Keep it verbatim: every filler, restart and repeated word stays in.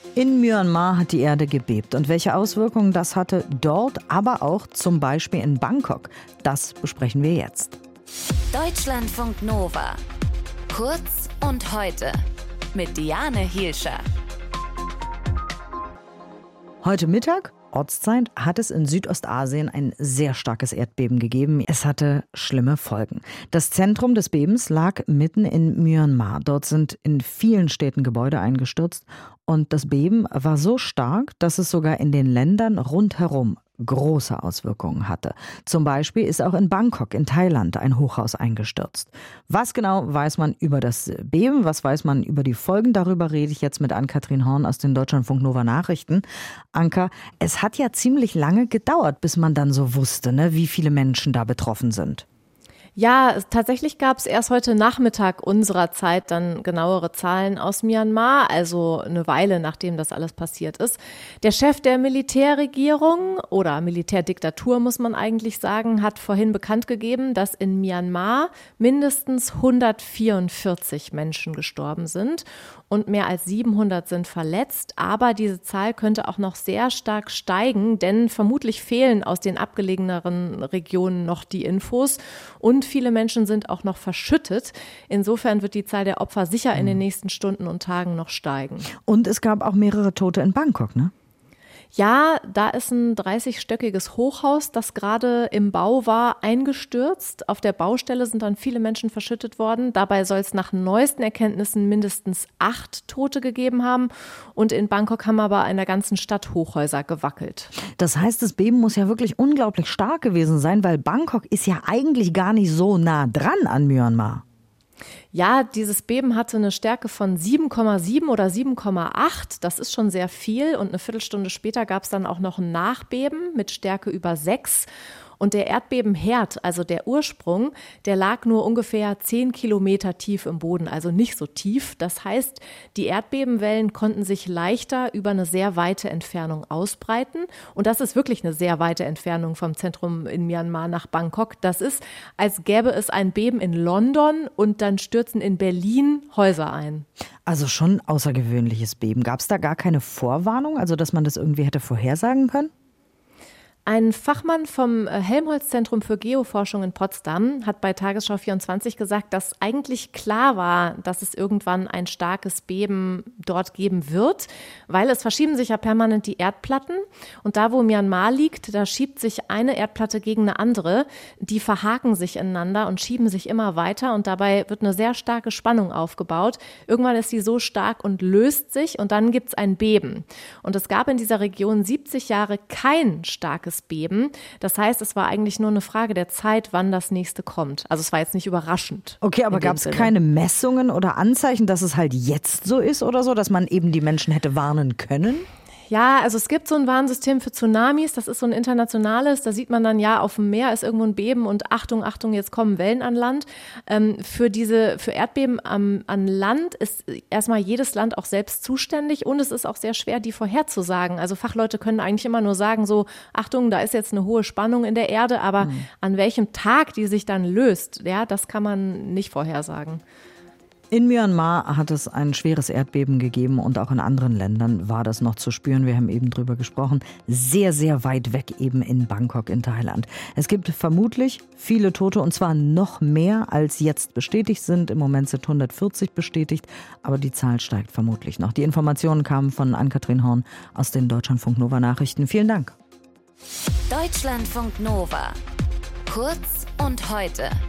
In Myanmar hat die Erde gebebt. Und welche Auswirkungen das hatte dort, aber auch zum Beispiel in Bangkok, das besprechen wir jetzt. Deutschlandfunk Nova. Kurz und heute mit Diane Hielscher. Heute Mittag, Ortszeit, hat es in Südostasien ein sehr starkes Erdbeben gegeben. Es hatte schlimme Folgen. Das Zentrum des Bebens lag mitten in Myanmar. Dort sind in vielen Städten Gebäude eingestürzt. Und das Beben war so stark, dass es sogar in den Ländern rundherum große Auswirkungen hatte. Zum Beispiel ist auch in Bangkok in Thailand ein Hochhaus eingestürzt. Was genau weiß man über das Beben? Was weiß man über die Folgen? Darüber rede ich jetzt mit Ann-Kathrin Horn aus den Deutschlandfunk Nova Nachrichten. Anka, es hat ja ziemlich lange gedauert, bis man dann so wusste, ne, wie viele Menschen da betroffen sind. Ja, tatsächlich gab es erst heute Nachmittag unserer Zeit dann genauere Zahlen aus Myanmar, also eine Weile nachdem das alles passiert ist. Der Chef der Militärregierung oder Militärdiktatur, muss man eigentlich sagen, hat vorhin bekannt gegeben, dass in Myanmar mindestens hundertvierundvierzig Menschen gestorben sind und mehr als siebenhundert sind verletzt. Aber diese Zahl könnte auch noch sehr stark steigen, denn vermutlich fehlen aus den abgelegeneren Regionen noch die Infos und viele Menschen sind auch noch verschüttet. Insofern wird die Zahl der Opfer sicher in den nächsten Stunden und Tagen noch steigen. Und es gab auch mehrere Tote in Bangkok, ne? Ja, da ist ein dreißigstöckiges Hochhaus, das gerade im Bau war, eingestürzt. Auf der Baustelle sind dann viele Menschen verschüttet worden. Dabei soll es nach neuesten Erkenntnissen mindestens acht Tote gegeben haben. Und in Bangkok haben aber in der ganzen Stadt Hochhäuser gewackelt. Das heißt, das Beben muss ja wirklich unglaublich stark gewesen sein, weil Bangkok ist ja eigentlich gar nicht so nah dran an Myanmar. Ja, dieses Beben hatte eine Stärke von sieben Komma sieben oder sieben Komma acht. Das ist schon sehr viel. Und eine Viertelstunde später gab es dann auch noch ein Nachbeben mit Stärke über sechs. Und der Erdbebenherd, also der Ursprung, der lag nur ungefähr zehn Kilometer tief im Boden, also nicht so tief. Das heißt, die Erdbebenwellen konnten sich leichter über eine sehr weite Entfernung ausbreiten. Und das ist wirklich eine sehr weite Entfernung vom Zentrum in Myanmar nach Bangkok. Das ist, als gäbe es ein Beben in London und dann stürzen in Berlin Häuser ein. Also schon außergewöhnliches Beben. Gab es da gar keine Vorwarnung, also dass man das irgendwie hätte vorhersagen können? Ein Fachmann vom Helmholtz-Zentrum für Geoforschung in Potsdam hat bei Tagesschau vierundzwanzig gesagt, dass eigentlich klar war, dass es irgendwann ein starkes Beben dort geben wird, weil es verschieben sich ja permanent die Erdplatten und da, wo Myanmar liegt, da schiebt sich eine Erdplatte gegen eine andere, die verhaken sich ineinander und schieben sich immer weiter und dabei wird eine sehr starke Spannung aufgebaut. Irgendwann ist sie so stark und löst sich und dann gibt es ein Beben. Und es gab in dieser Region siebzig Jahre kein starkes Beben. Das heißt, es war eigentlich nur eine Frage der Zeit, wann das nächste kommt. Also es war jetzt nicht überraschend. Okay, aber gab es keine Messungen oder Anzeichen, dass es halt jetzt so ist oder so, dass man eben die Menschen hätte warnen können? Ja, also es gibt so ein Warnsystem für Tsunamis, das ist so ein internationales, da sieht man dann, ja, auf dem Meer ist irgendwo ein Beben und Achtung, Achtung, jetzt kommen Wellen an Land. Ähm, für diese, für Erdbeben am, an Land ist erstmal jedes Land auch selbst zuständig und es ist auch sehr schwer, die vorherzusagen. Also Fachleute können eigentlich immer nur sagen, so, Achtung, da ist jetzt eine hohe Spannung in der Erde, aber mhm. an welchem Tag die sich dann löst, ja, das kann man nicht vorhersagen. In Myanmar hat es ein schweres Erdbeben gegeben und auch in anderen Ländern war das noch zu spüren. Wir haben eben drüber gesprochen. Sehr, sehr weit weg eben in Bangkok in Thailand. Es gibt vermutlich viele Tote und zwar noch mehr als jetzt bestätigt sind. Im Moment sind hundertvierzig bestätigt, aber die Zahl steigt vermutlich noch. Die Informationen kamen von Ann-Kathrin Horn aus den Deutschlandfunk Nova Nachrichten. Vielen Dank. Deutschlandfunk Nova. Kurz und heute.